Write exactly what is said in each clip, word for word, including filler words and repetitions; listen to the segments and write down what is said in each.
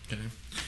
Okay.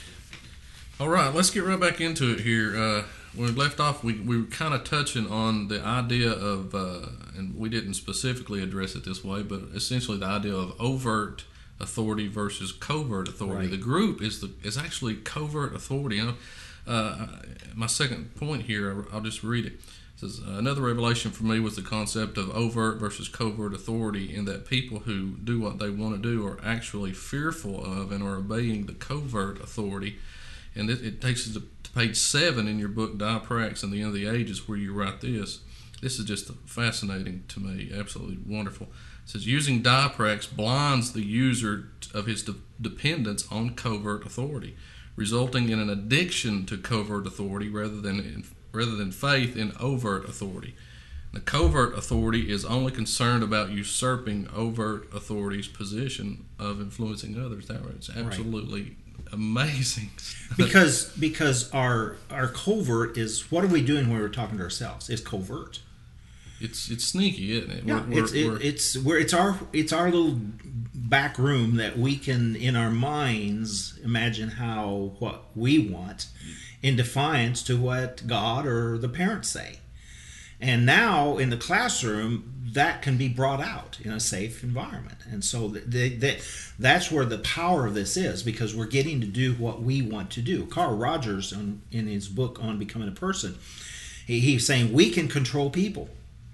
All right, let's get right back into it here. Uh, when we left off, we, we were kind of touching on the idea of, uh, and we didn't specifically address it this way, but essentially the idea of overt authority versus covert authority. Right. The group is the is actually covert authority. You know, uh, my second point here, I'll just read it. It says, another revelation for me was the concept of overt versus covert authority, in that people who do what they want to do are actually fearful of and are obeying the covert authority. And it, it takes us to, to page seven in your book, Diaprax and the End of the Ages, where you write this. This is just fascinating to me, absolutely wonderful. It says, using Diaprax blinds the user of his de- dependence on covert authority, resulting in an addiction to covert authority rather than in, rather than faith in overt authority. The covert authority is only concerned about usurping overt authority's position of influencing others. That is absolutely right. Amazing. because because our our covert is, what are we doing when we're talking to ourselves? It's covert. It's it's sneaky, isn't it? Yeah, we're, it's we're, it, it's where it's our it's our little back room that we can, in our minds, imagine how what we want, in defiance to what God or the parents say. And now in the classroom, that can be brought out in a safe environment. And so they, they, that's where the power of this is, because we're getting to do what we want to do. Carl Rogers, on, in his book on Becoming a Person, he, he's saying we can control people.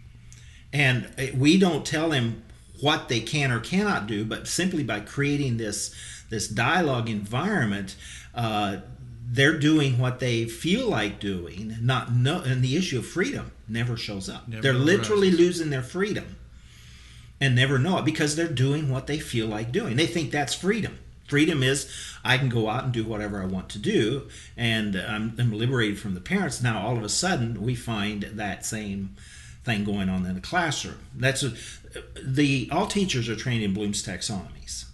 And we don't tell them what they can or cannot do, but simply by creating this, this dialogue environment, uh, they're doing what they feel like doing, not no, and the issue of freedom never shows up. Never they're literally arises. Losing their freedom and never know it, because they're doing what they feel like doing. They think that's freedom. Freedom is, I can go out and do whatever I want to do, and I'm, I'm liberated from the parents. Now, all of a sudden, we find that same thing going on in the classroom. That's a, the all teachers are trained in Bloom's taxonomies,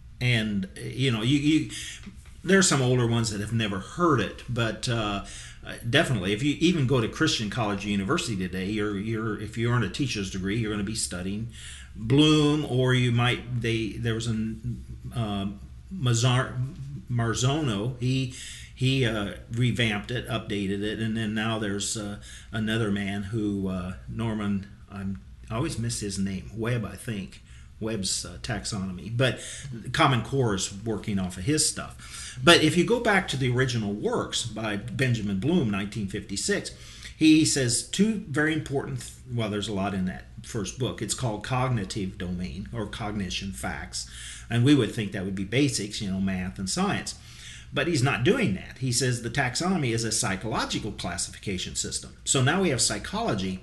and you know you. you There are some older ones that have never heard it, but uh, definitely, if you even go to Christian college or university today, you're you're if you earn a teacher's degree, you're going to be studying Bloom, or you might they there was a uh, Mazzar, Marzano. He he uh, revamped it, updated it, and then now there's uh, another man who uh, Norman. I'm I always miss his name. Webb, I think. Webb's uh, taxonomy, but Common Core is working off of his stuff. But if you go back to the original works by Benjamin Bloom, nineteen fifty-six, he says two very important, well, there's a lot in that first book. It's called Cognitive Domain, or Cognition Facts, and we would think that would be basics, you know, math and science. But he's not doing that. He says the taxonomy is a psychological classification system. So now we have psychology,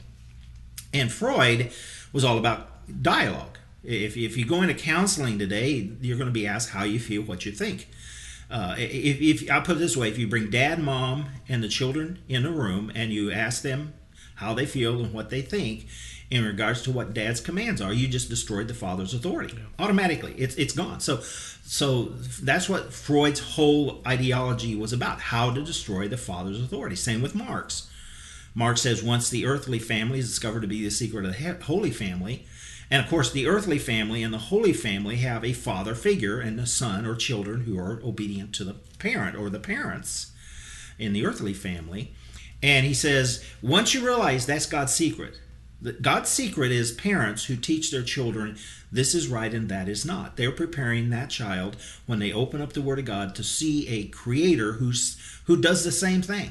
and Freud was all about dialogue. If, if you go into counseling today, you're going to be asked how you feel, what you think. Uh, if, if I'll put it this way, if you bring dad, mom, and the children in a room and you ask them how they feel and what they think in regards to what dad's commands are, you just destroyed the father's authority. Yeah. Automatically, it's it's gone. So, so that's what Freud's whole ideology was about: how to destroy the father's authority. Same with Marx. Marx says once the earthly family is discovered to be the secret of the holy family. And of course, the earthly family and the holy family have a father figure and a son or children who are obedient to the parent or the parents in the earthly family. And he says, once you realize that's God's secret, that God's secret is parents who teach their children this is right and that is not. They're preparing that child when they open up the Word of God to see a creator who's who does the same thing.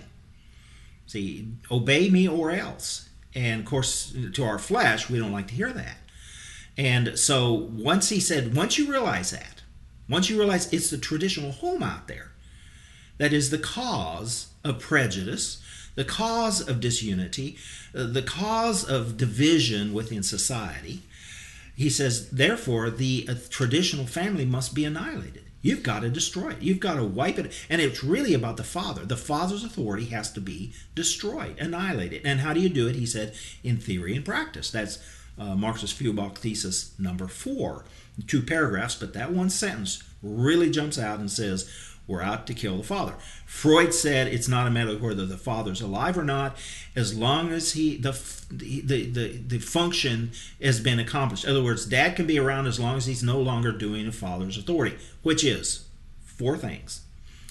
See, obey me or else. And of course, to our flesh, we don't like to hear that. And so once he said, once you realize that, once you realize it's the traditional home out there that is the cause of prejudice, the cause of disunity, the cause of division within society, he says, therefore, the uh, traditional family must be annihilated. You've got to destroy it. You've got to wipe it. And it's really about the father. The father's authority has to be destroyed, annihilated. And how do you do it? He said, in theory and practice. That's Uh, Marxist Feuerbach thesis number four. Two paragraphs, but that one sentence really jumps out and says, we're out to kill the father. Freud said it's not a matter of whether the father's alive or not, as long as he the the the, the function has been accomplished. In other words, dad can be around as long as he's no longer doing a father's authority, which is four things.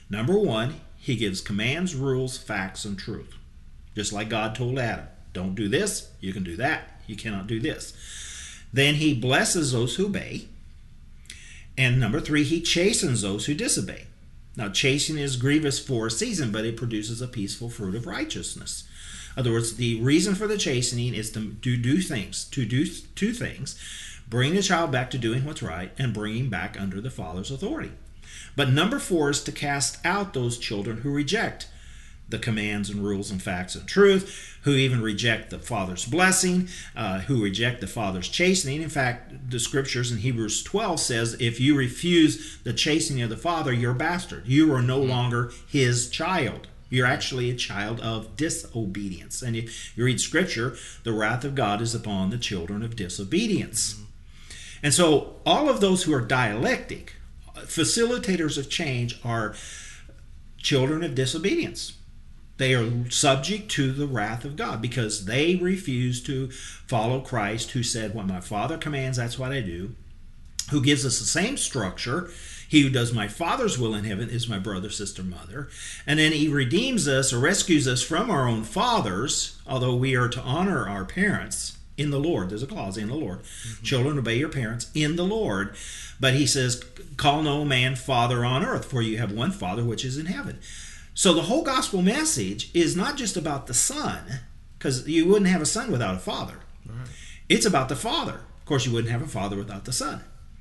Number one, he gives commands, rules, facts, and truth. Just like God told Adam, don't do this, you can do that, you cannot do this. Then he blesses those who obey. And number three, he chastens those who disobey. Now, chastening is grievous for a season, but it produces a peaceful fruit of righteousness. In other words, the reason for the chastening is to do, do things, to do two things. Bring the child back to doing what's right and bring him back under the father's authority. But number four is to cast out those children who reject the commands and rules and facts and truth, who even reject the father's blessing, uh, who reject the father's chastening. In fact, the scriptures in Hebrews twelve says, if you refuse the chastening of the father, you're a bastard. You are no longer his child. You're actually a child of disobedience. And if you read scripture, the wrath of God is upon the children of disobedience. And so all of those who are dialectic, facilitators of change, are children of disobedience. They are subject to the wrath of God because they refuse to follow Christ, who said, what my Father commands, that's what I do, who gives us the same structure. He who does my Father's will in heaven is my brother, sister, mother. And then he redeems us or rescues us from our own fathers, although we are to honor our parents in the Lord. There's a clause, in the Lord. Mm-hmm. Children, obey your parents in the Lord. But he says, call no man father on earth, for you have one Father which is in heaven. So the whole gospel message is not just about the Son, because you wouldn't have a son without a father. Right. It's about the Father. Of course, you wouldn't have a father without the Son.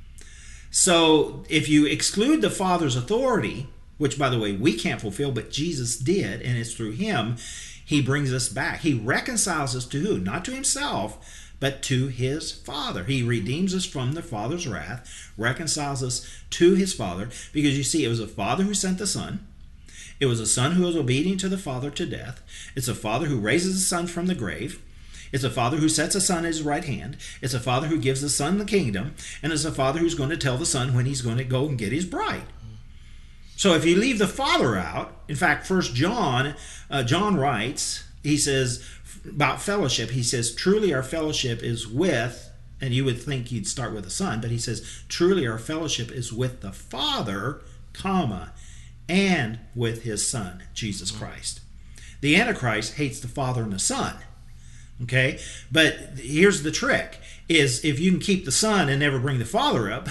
So if you exclude the Father's authority, which, by the way, we can't fulfill, but Jesus did, and it's through him, he brings us back. He reconciles us to who? Not to himself, but to his Father. He redeems us from the Father's wrath, reconciles us to his Father, because you see, it was a Father who sent the Son. It was a Son who was obedient to the Father to death. It's a Father who raises a Son from the grave. It's a Father who sets a Son at his right hand. It's a Father who gives the Son the kingdom. And it's a Father who's going to tell the Son when he's going to go and get his bride. So if you leave the Father out, in fact, First John, uh, John writes, he says, about fellowship, he says, truly our fellowship is with, and you would think you'd start with the Son, but he says, truly our fellowship is with the Father, comma, and with his Son, Jesus Christ. The Antichrist hates the Father and the Son. Okay? But here's the trick, is if you can keep the Son and never bring the Father up,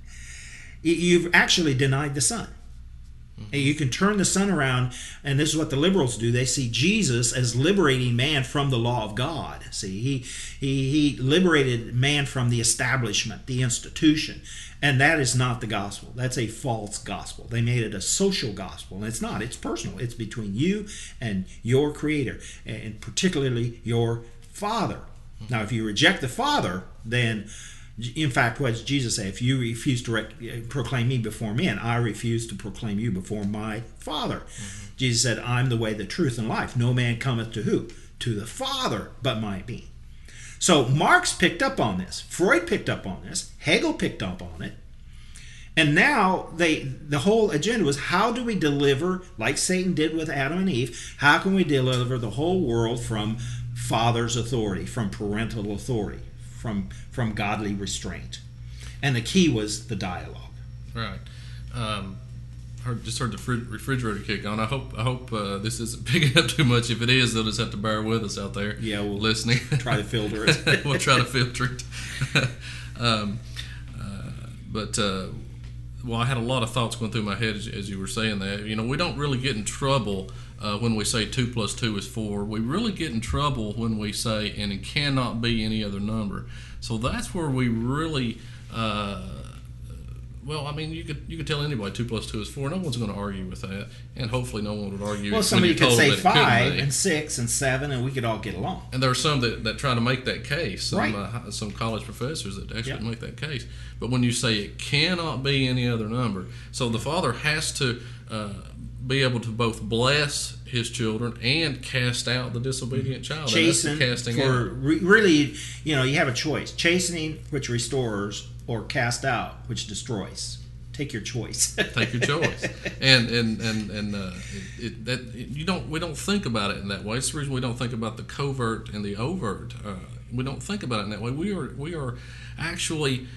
you've actually denied the Son. You can turn the Son around, and this is what the liberals do. They see Jesus as liberating man from the law of God. See, he he, he liberated man from the establishment, the institution, and that is not the gospel. That's a false gospel. They made it a social gospel, and it's not. It's personal. It's between you and your Creator, and particularly your Father. Now, if you reject the Father, then, in fact, what does Jesus say? If you refuse to rec- proclaim me before men, I refuse to proclaim you before my Father. Mm-hmm. Jesus said, I'm the way, the truth, and life. No man cometh to who? To the Father, but by me. So Marx picked up on this. Freud picked up on this. Hegel picked up on it. And now they the whole agenda was, how do we deliver, like Satan did with Adam and Eve, how can we deliver the whole world from father's authority, from parental authority, from from godly restraint? And the key was the dialogue. Right. Um, heard, just heard the fr- refrigerator kick on. I hope I hope uh, this isn't picking up too much. If it is, they'll just have to bear with us out there. Yeah, we'll listening. Try to filter it. We'll try to filter it. um, uh, but uh, well, I had a lot of thoughts going through my head as, as you were saying that. You know, we don't really get in trouble Uh, when we say two plus two is four. We really get in trouble when we say, and it cannot be any other number. So that's where we really, uh, well, I mean, you could you could tell anybody two plus two is four. No one's going to argue with that, and hopefully no one would argue. Well, somebody could say five and six and seven, and we could all get along. And there are some that, that try to make that case. Some, right. uh, some college professors that actually yep. make that case. But when you say it cannot be any other number, so the Father has to uh, be able to both bless his children and cast out the disobedient child. Chasten casting for out. Re- really, you know, you have a choice: chastening, which restores, or cast out, which destroys. Take your choice. Take your choice. And and and and uh, it, it, that it, you don't we don't think about it in that way. It's the reason we don't think about the covert and the overt. Uh, we don't think about it in that way. We are we are actually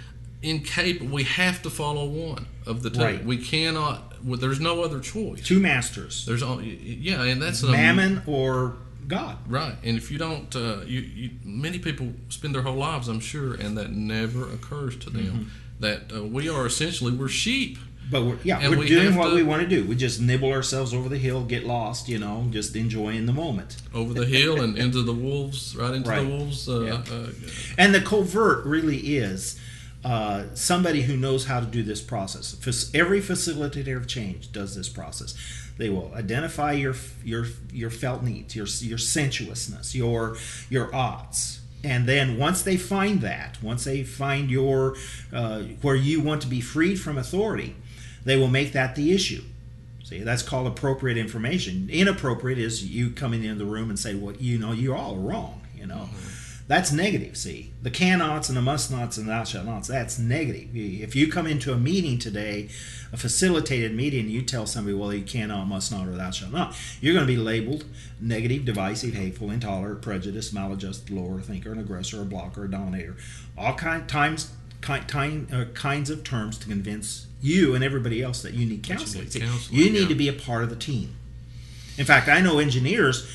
incapable. We have to follow one of the two. Right. We cannot. Well, there's no other choice. Two masters. There's all. Yeah, and that's Mammon um, or God. Right, and if you don't, uh, you, you many people spend their whole lives, I'm sure, and that never occurs to them mm-hmm. that uh, we are essentially we're sheep. But we're, yeah, and we're we doing what to, we want to do. We just nibble ourselves over the hill, get lost, you know, just enjoying the moment. Over the hill and into the wolves, right into right. the wolves. Uh, yeah. uh, and the covert really is uh, somebody who knows how to do this process. Every facilitator of change does this process. They will identify your your your felt needs, your your sensuousness, your your odds. And then once they find that, once they find your uh, where you want to be freed from authority, they will make that the issue. See, that's called appropriate information. Inappropriate is you coming into the room and say, well, you know, you all are wrong, you know. Mm-hmm. That's negative, see. The can-nots and the must-nots and the thou-shalt-nots, that's negative. If you come into a meeting today, a facilitated meeting, and you tell somebody, well, you cannot, must not, or thou shalt not, you're going to be labeled negative, divisive, hateful, intolerant, prejudiced, maladjusted, lower thinker, an aggressor, a blocker, a dominator. All kind, times, kind, time, uh, kinds of terms to convince you and everybody else that you need counseling. You need, counseling, you need yeah. to be a part of the team. In fact, I know engineers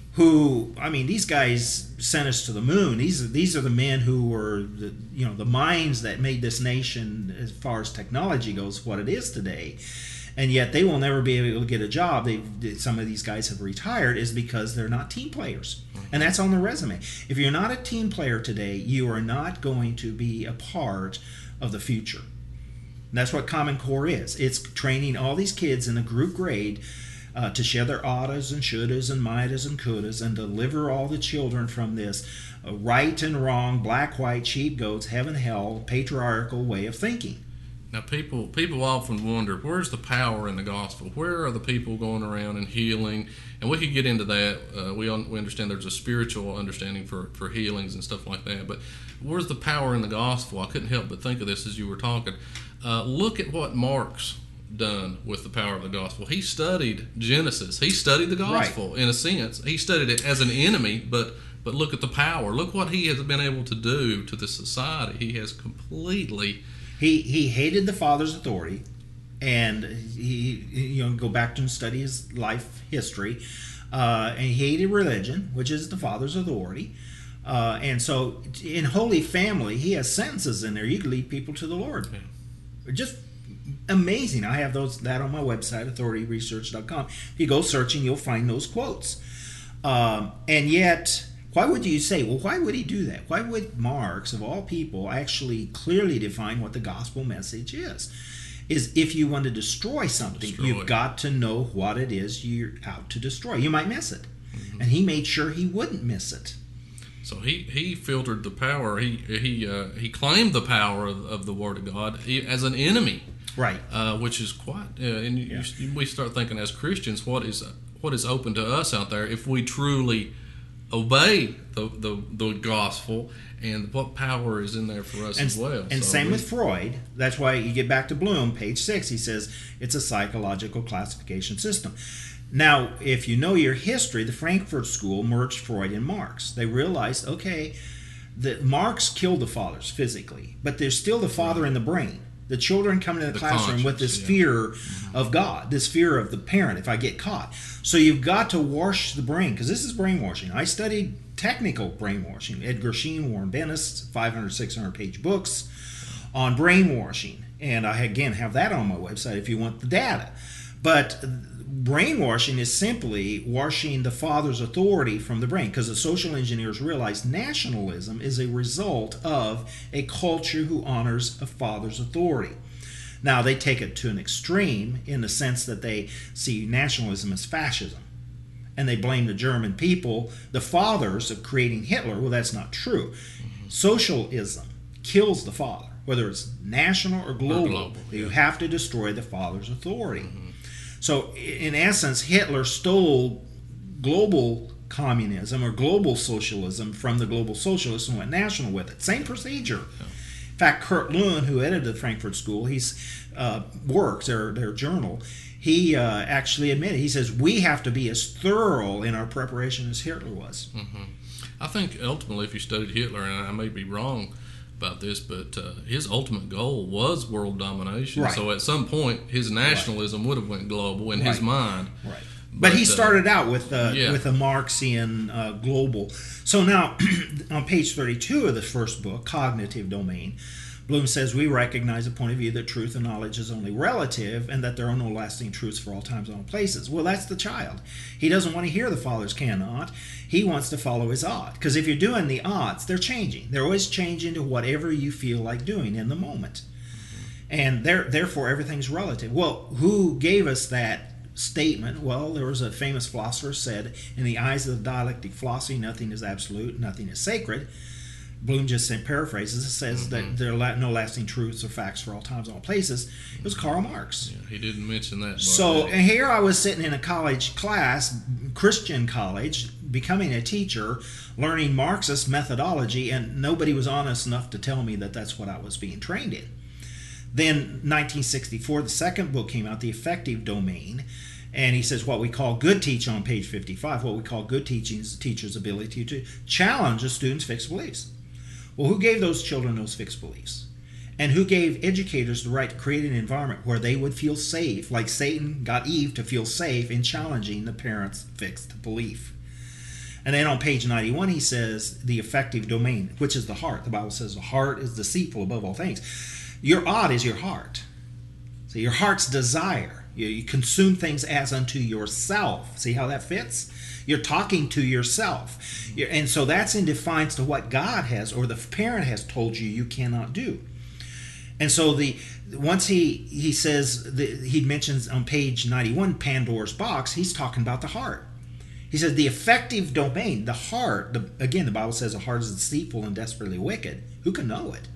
who, I mean, these guys sent us to the moon. These are, these are the men who were, the, you know, the minds that made this nation, as far as technology goes, what it is today. And yet they will never be able to get a job. They, some of these guys have retired is because they're not team players. And that's on the resume. If you're not a team player today, you are not going to be a part of the future. And that's what Common Core is. It's training all these kids in a group grade Uh, to share their oughtas and shouldas and mightas and couldas and deliver all the children from this uh, right and wrong, black, white, sheep, goats, heaven, hell, patriarchal way of thinking. Now, people people often wonder, where's the power in the gospel? Where are the people going around and healing? And we could get into that. Uh, we un- we understand there's a spiritual understanding for, for healings and stuff like that. But where's the power in the gospel? I couldn't help but think of this as you were talking. Uh, look at what Mark's done with the power of the gospel. He studied Genesis. He studied the gospel right. in a sense. He studied it as an enemy, but but look at the power. Look what he has been able to do to the society. He has completely. He he hated the Father's authority, and he you know go back and study his life history, uh, and he hated religion, which is the Father's authority. Uh, and so in Holy Family, he has sentences in there. You can lead people to the Lord. Yeah. Just amazing. I have those that on my website, authority research dot com. If you go searching, you'll find those quotes. Um, and yet, why would you say, well, why would he do that? Why would Marx, of all people, actually clearly define what the gospel message is? Is if you want to destroy something, destroy. You've got to know what it is you're out to destroy. You might miss it. Mm-hmm. And he made sure he wouldn't miss it. So he, he filtered the power. He he uh, he claimed the power of, of the Word of God as an enemy. Right, uh, which is quite, uh, and you, yeah. you, we start thinking as Christians, what is what is open to us out there if we truly obey the the, the gospel, and what power is in there for us and, as well. And so same we, with Freud. That's why you get back to Bloom, page six. He says it's a psychological classification system. Now, if you know your history, the Frankfurt School merged Freud and Marx. They realized, okay, that Marx killed the fathers physically, but there's still the father right. in the brain. The children come into the, the classroom with this yeah. fear mm-hmm. of God, this fear of the parent if I get caught. So you've got to wash the brain, because this is brainwashing. I studied technical brainwashing. Edgar Sheen, Warren Bennis, five hundred, six hundred page books on brainwashing. And I, again, have that on my website if you want the data. But brainwashing is simply washing the father's authority from the brain, because the social engineers realize nationalism is a result of a culture who honors a father's authority. Now, they take it to an extreme in the sense that they see nationalism as fascism, and they blame the German people, the fathers of creating Hitler. Well, that's not true. Mm-hmm. Socialism kills the father, whether it's national or global. Or global you yeah. have to destroy the father's authority. Mm-hmm. So, in essence, Hitler stole global communism or global socialism from the global socialists and went national with it. Same procedure. In fact, Kurt Lewin, who edited the Frankfurt School, he's uh, works, their, their journal, he uh, actually admitted, he says, we have to be as thorough in our preparation as Hitler was. Mm-hmm. I think ultimately, if you studied Hitler, and I may be wrong, about this, but uh, his ultimate goal was world domination. Right. So at some point, his nationalism right. would have went global in right. his mind. Right. But, but he started uh, out with uh, yeah. with a Marxian uh, global. So now, on page thirty-two of the first book, Cognitive Domain, Bloom says, we recognize a point of view that truth and knowledge is only relative and that there are no lasting truths for all times and all places. Well, that's the child. He doesn't want to hear the fathers cannot. He wants to follow his ought. Because if you're doing the oughts, they're changing. They're always changing to whatever you feel like doing in the moment. And there, therefore, everything's relative. Well, who gave us that statement? Well, there was a famous philosopher said, in the eyes of the dialectic philosophy, nothing is absolute, nothing is sacred. Bloom just paraphrases. It says mm-hmm. that there are no lasting truths or facts for all times, all places. It was Karl Marx. Yeah, he didn't mention that. So and here I was sitting in a college class, Christian college, becoming a teacher, learning Marxist methodology, and nobody was honest enough to tell me that that's what I was being trained in. Then nineteen sixty-four, the second book came out, The Effective Domain. And he says what we call good teaching on page fifty-five, what we call good teaching is the teacher's ability to challenge a student's fixed beliefs. Well, who gave those children those fixed beliefs? And who gave educators the right to create an environment where they would feel safe, like Satan got Eve to feel safe in challenging the parents' fixed belief? And then on page ninety-one, he says the effective domain, which is the heart. The Bible says the heart is deceitful above all things. Your ought is your heart. So your heart's desire. You, you consume things as unto yourself. See how that fits? You're talking to yourself. You're, and so that's in defiance to what God has or the parent has told you you cannot do. And so the once he he says, the, he mentions on page ninety-one, Pandora's box, he's talking about the heart. He says the effective domain, the heart, the, again, the Bible says the heart is deceitful and desperately wicked. Who can know it?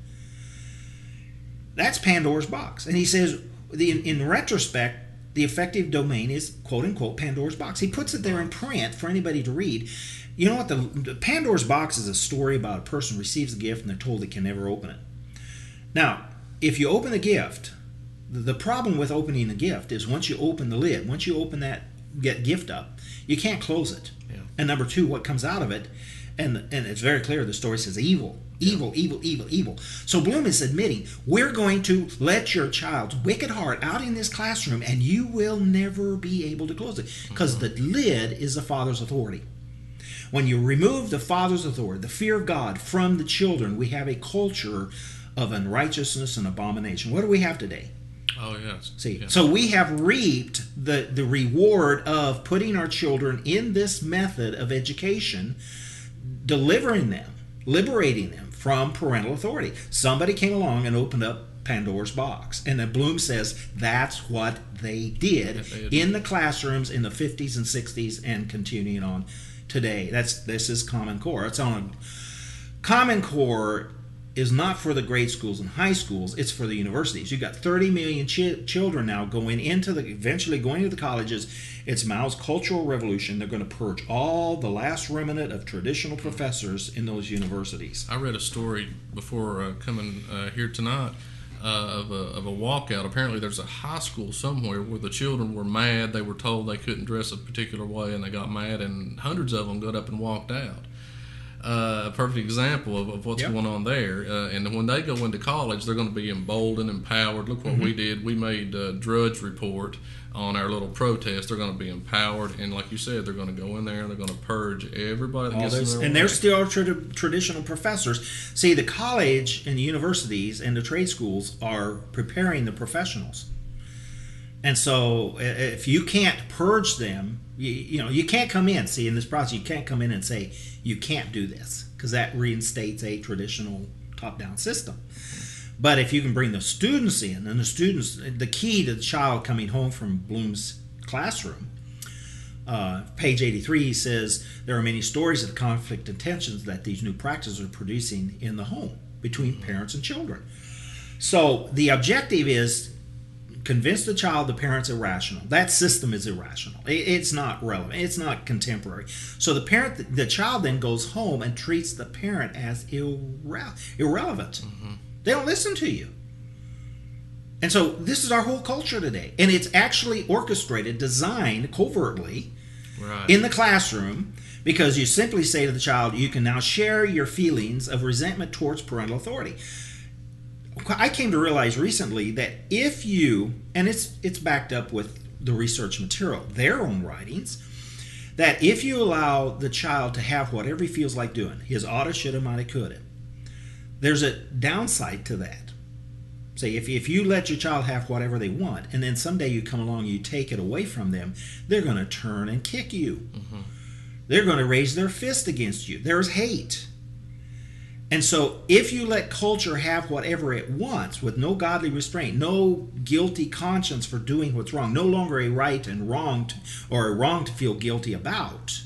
That's Pandora's box. And he says, the, in, in retrospect, the effective domain is, quote-unquote, Pandora's box. He puts it there in print for anybody to read. You know what? The, the Pandora's box is a story about a person receives a gift and they're told they can never open it. Now, if you open the gift, the, the problem with opening the gift is once you open the lid, once you open that get gift up, you can't close it. Yeah. And number two, what comes out of it, and, and it's very clear, the story says evil. Evil, evil, evil, evil. So Bloom is admitting, we're going to let your child's wicked heart out in this classroom and you will never be able to close it. Because mm-hmm. the lid is the father's authority. When you remove the father's authority, the fear of God from the children, we have a culture of unrighteousness and abomination. What do we have today? Oh, yes. See, yes. So we have reaped the, the reward of putting our children in this method of education, delivering them, liberating them from parental authority. Somebody came along and opened up Pandora's box. And then Bloom says that's what they did in the classrooms in the fifties and sixties and continuing on today. That's This is Common Core. It's on Common Core is not for the grade schools and high schools, it's for the universities. You've got thirty million ch- children now going into the, eventually going to the colleges. It's Mao's Cultural Revolution. They're going to purge all the last remnant of traditional professors in those universities. I read a story before uh, coming uh, here tonight uh, of, a, of a walkout. Apparently there's a high school somewhere where the children were mad. They were told they couldn't dress a particular way and they got mad, and hundreds of them got up and walked out. Uh, a perfect example of, of what's yep. going on there. Uh, and when they go into college, they're going to be emboldened, empowered. Look what mm-hmm. we did. We made a Drudge Report on our little protest. They're going to be empowered. And like you said, they're going to go in there and they're going to purge everybody that gets in their way. And they're still tra- traditional professors. See, the college and the universities and the trade schools are preparing the professionals. And so if you can't purge them, you, you know, you can't come in. See, in this process, you can't come in and say, you can't do this, because that reinstates a traditional top-down system. But if you can bring the students in, and the students, the key to the child coming home from Bloom's classroom, uh, page eighty-three, he says, there are many stories of the conflict and tensions that these new practices are producing in the home between parents and children. So the objective is convince the child the parent's irrational. That system is irrational. It's not relevant. It's not contemporary. So the parent, the child then goes home and treats the parent as irre- irrelevant. Mm-hmm. They don't listen to you. And so this is our whole culture today. And it's actually orchestrated, designed covertly right. in the classroom, Because you simply say to the child, you can now share your feelings of resentment towards parental authority. I came to realize recently that if you, and it's it's backed up with the research material, their own writings, that if you allow the child to have whatever he feels like doing, his oughta, shoulda, mighta, coulda, there's a downside to that. Say, if, if you let your child have whatever they want, and then someday you come along and you take it away from them, they're going to turn and kick you. Mm-hmm. They're going to raise their fist against you. There's hate. And so if you let culture have whatever it wants with no godly restraint, no guilty conscience for doing what's wrong, no longer a right and wrong to, or a wrong to feel guilty about,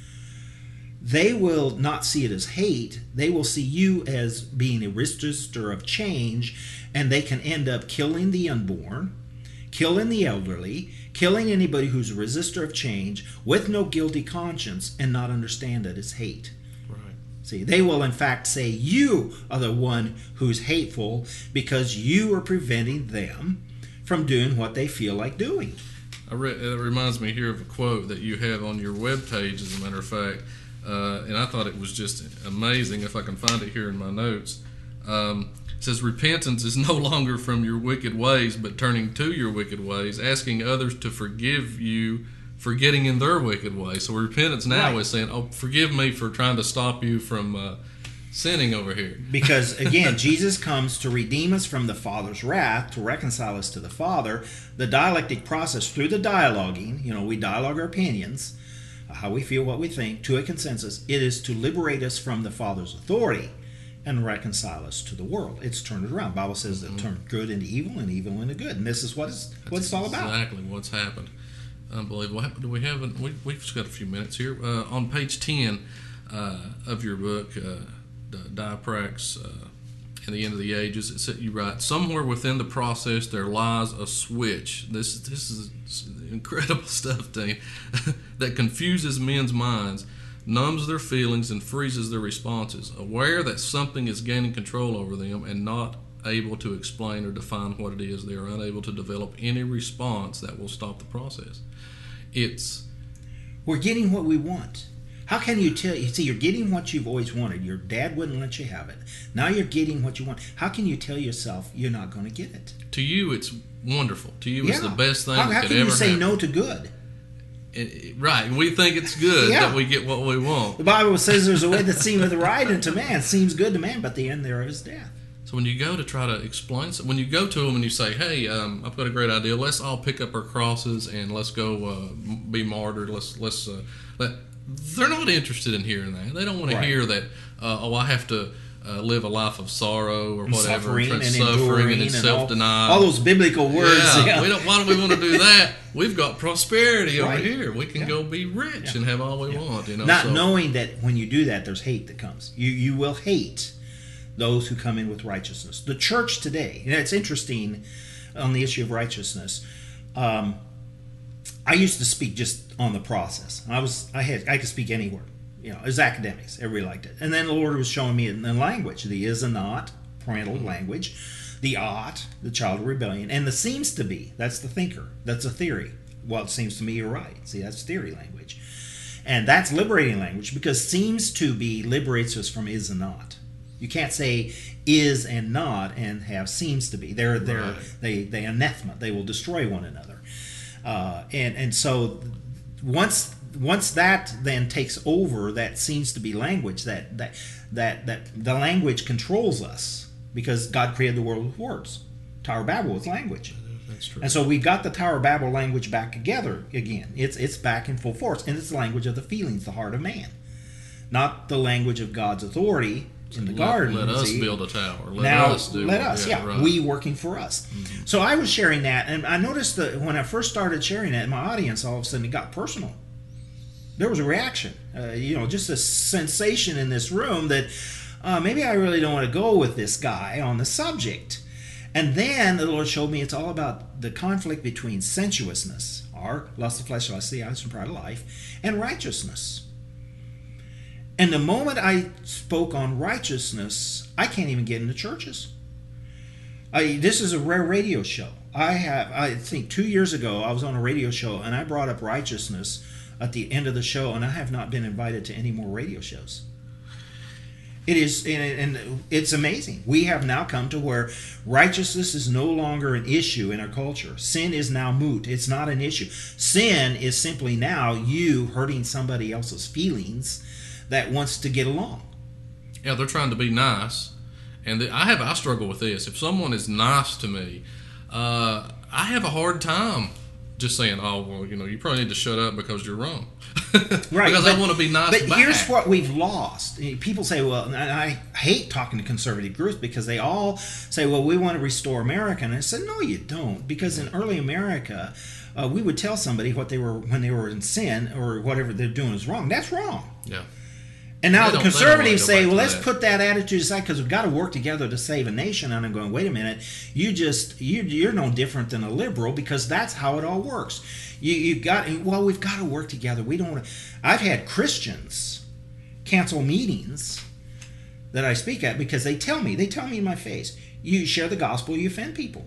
they will not see it as hate. They will see you as being a resistor of change, and they can end up killing the unborn, killing the elderly, killing anybody who's a resistor of change with no guilty conscience and not understand that it's hate. See, they will in fact say you are the one who's hateful because you are preventing them from doing what they feel like doing. I re- it reminds me here of a quote that you have on your webpage, as a matter of fact, uh, and I thought it was just amazing. If I can find it here in my notes, um, it says, "Repentance is no longer from your wicked ways, but turning to your wicked ways, asking others to forgive you for getting in their wicked way." So repentance now right. is saying, "Oh, forgive me for trying to stop you from uh, sinning over here." Because again, Jesus comes to redeem us from the Father's wrath, to reconcile us to the Father. The dialectic process through the dialoguing, you know, we dialogue our opinions, how we feel, what we think, to a consensus. It is to liberate us from the Father's authority and reconcile us to the world. It's turned it around. The Bible says mm-hmm. that turn good into evil and evil into good, and this is what it's what it's all about. Exactly what's happened. Unbelievable. Do we have? A, we, we've just got a few minutes here. Uh, on page ten uh, of your book, uh, Diaprax, uh, and the End of the Ages, it said, you write, "Somewhere within the process there lies a switch." This this is incredible stuff, Dean, that confuses men's minds, numbs their feelings, and freezes their responses. Aware that something is gaining control over them and not able to explain or define what it is, they are unable to develop any response that will stop the process. It's we're getting what we want. How can you tell? You see, you're getting what you've always wanted. Your dad wouldn't let you have it. Now you're getting what you want. How can you tell yourself you're not going to get it? To you, it's wonderful. To you, yeah. it's the best thing how, that how could ever ever happen. How can you say happen. no to good? It, it, right. We think it's good yeah. that we get what we want. The Bible says there's a way that seemeth right unto man, seems good to man, but the end thereof is death. So when you go to try to explain, when you go to them and you say, "Hey, um, I've got a great idea. Let's all pick up our crosses and let's go uh, be martyred. Let's let's." Uh, let, they're not interested in hearing that. They don't want right. to hear that. Uh, oh, I have to uh, live a life of sorrow or and whatever, suffering and, suffering and, and self-denial. All, all those biblical words. Yeah, yeah. We don't. Why do we want to do that? We've got prosperity right. over here. We can yeah. go be rich yeah. and have all we yeah. want. You know, not so. knowing that when you do that, there's hate that comes. You you will hate those who come in with righteousness. The church today, and it's interesting on the issue of righteousness. Um, I used to speak just on the process. I was I had I could speak anywhere. You know, as academics, everybody liked it. And then the Lord was showing me in the language, the is and not, parental language, the ought, the child of rebellion, and the seems to be. That's the thinker. That's a theory. Well, it seems to me you're right. See, that's theory language. And that's liberating language because seems to be liberates us from is and not. You can't say is and not and have seems to be. They're they're right. they they anathema. They will destroy one another. Uh, and and so once once that then takes over, that seems to be language. That that that that the language controls us because God created the world with words. Tower of Babel was language. That's true. And so we got the Tower of Babel language back together again. It's it's back in full force, and it's the language of the feelings, the heart of man, not the language of God's authority. In the let, garden, let us see? build a tower. Let now, us do let it. us, yeah, yeah, right. we working for us. Mm-hmm. So I was sharing that, and I noticed that when I first started sharing that, my audience all of a sudden it got personal. There was a reaction, uh, you know, just a sensation in this room that uh, maybe I really don't want to go with this guy on the subject. And then the Lord showed me it's all about the conflict between sensuousness, or lust of flesh, lust of the eyes, and pride of life, and righteousness. And the moment I spoke on righteousness, I can't even get into churches. I, this is a rare radio show. I have, I think two years ago, I was on a radio show and I brought up righteousness at the end of the show, and I have not been invited to any more radio shows. It is, and it's amazing. We have now come to where righteousness is no longer an issue in our culture. Sin is now moot. It's not an issue. Sin is simply now you hurting somebody else's feelings that wants to get along. Yeah, they're trying to be nice, and the, I have I struggle with this. If someone is nice to me, uh, I have a hard time just saying, "Oh, well, you know, you probably need to shut up because you're wrong." Right, because but, I want to be nice But back. here's what we've lost. People say, well, and I hate talking to conservative groups because they all say, well, we want to restore America. And I said, no, you don't. Because in early America, uh, we would tell somebody what they were when they were in sin or whatever they're doing is wrong. That's wrong. Yeah. And now They the don't- they don't wanna conservatives go say, back well, to let's that. put that attitude aside because we've got to work together to save a nation. And I'm going, wait a minute, you just you you're no different than a liberal because that's how it all works. You you got well, we've got to work together. We don't. I've had Christians cancel meetings that I speak at because they tell me they tell me in my face, you share the gospel, you offend people.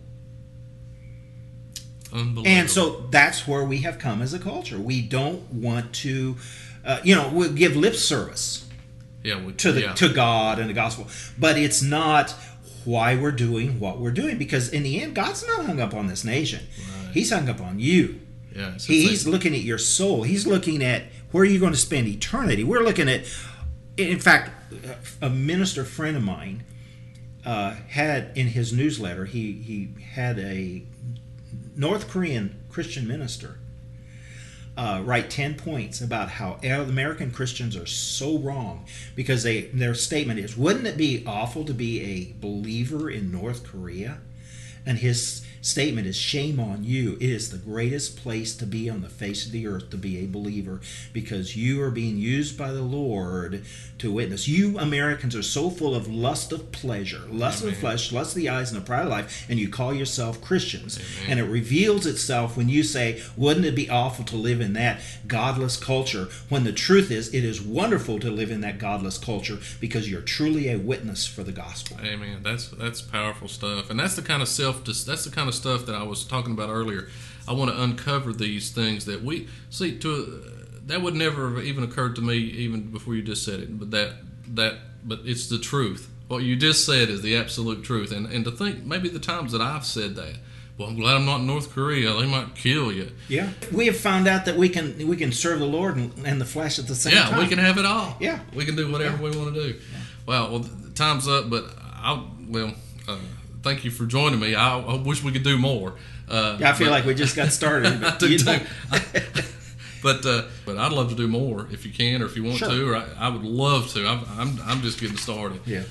Unbelievable. And so that's where we have come as a culture. We don't want to, uh, you know, we'll give lip service yeah, we, to the yeah. to God and the gospel, but it's not why we're doing what we're doing. Because in the end, God's not hung up on this nation; Right. He's hung up on you. Yeah, it's He, a he's thing. looking at your soul. He's looking at where you're going to spend eternity. We're looking at, in fact, a minister friend of mine uh, had in his newsletter. He he had a North Korean Christian minister uh, write ten points about how American Christians are so wrong because they their statement is, wouldn't it be awful to be a believer in North Korea? And his statement is, shame on you. It is the greatest place to be on the face of the earth to be a believer because you are being used by the Lord to witness. You Americans are so full of lust of pleasure, lust Amen. of the flesh, lust of the eyes, and the pride of life, and you call yourself Christians. Amen. And it reveals itself when you say, wouldn't it be awful to live in that godless culture? When the truth is, it is wonderful to live in that godless culture because you're truly a witness for the gospel. Amen. That's that's powerful stuff, and that's the kind of self. That's the kind of stuff that I was talking about earlier. I want to uncover these things that we see. To that would never have even occurred to me even before you just said it. But that that but it's the truth. What you just said is the absolute truth, and and to think maybe the times that I've said that. Well, I'm glad I'm not in North Korea. They might kill you. Yeah, we have found out that we can we can serve the Lord and, and the flesh at the same Yeah, time. we can have it all. Yeah. We can do whatever Yeah. we want to do. Wow. Well, time's up, but I well, uh, thank you for joining me. I, I wish we could do more. Uh, Yeah, I feel but- like we just got started. I But, do you too. know, but uh, but I'd love to do more if you can or if you want Sure. to. Or I, I would love to. I'm, I'm I'm just getting started. Yeah.